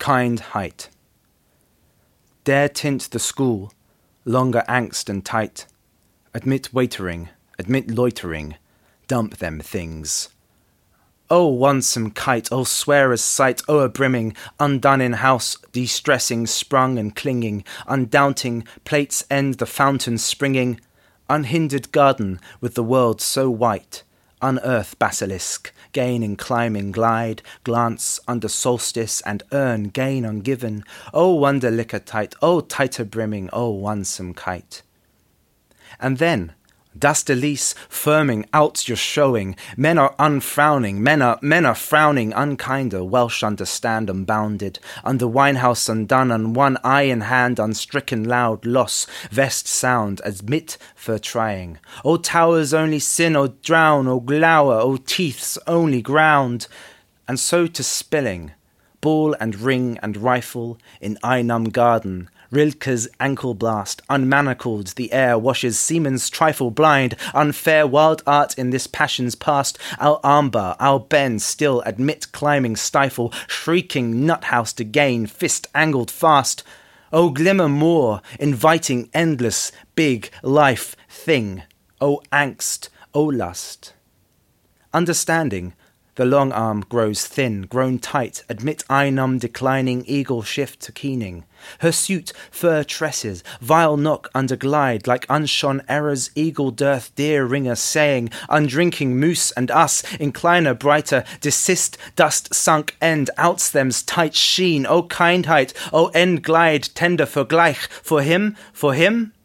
kind height. Dare tint the school, longer angst and tight. Admit waitering, admit loitering, dump them things. Oh, wansome kite, oh, swearer's sight, oh, a brimming, undone in house, de-stressing, sprung and clinging, undoubting, plates end the fountain springing, unhindered garden with the world so white, unearth basilisk, gain in climbing glide, glance under solstice and earn gain ungiven, oh, wonder liquor tight, oh, tighter brimming, oh, wansome kite. And then, dust Elise, firming out your showing. Men are unfrowning, men are frowning, unkinder, Welsh understand unbounded. Under winehouse undone, on one eye in hand, unstricken loud, loss, vest sound, admit for trying. O towers only sin, O drown, O glower, O teeth's only ground. And so to spilling, ball and ring and rifle, in Einam garden, Rilke's ankle blast, unmanacled, the air washes seaman's trifle blind, unfair wild art in this passion's past, our armbar, our bend still admit climbing stifle, shrieking nuthouse to gain, fist angled fast. O glimmer more, inviting endless, big life thing, O angst, O lust. Understanding, the long arm grows thin, grown tight, admit Einam declining, eagle shift to keening. Her suit, fur tresses, vile knock under glide, like unshone error's eagle dearth dear ringer saying, undrinking moose and us, incliner brighter, desist, dust sunk end, outs them's tight sheen, O kind height, O end glide, tender for gleich, for him,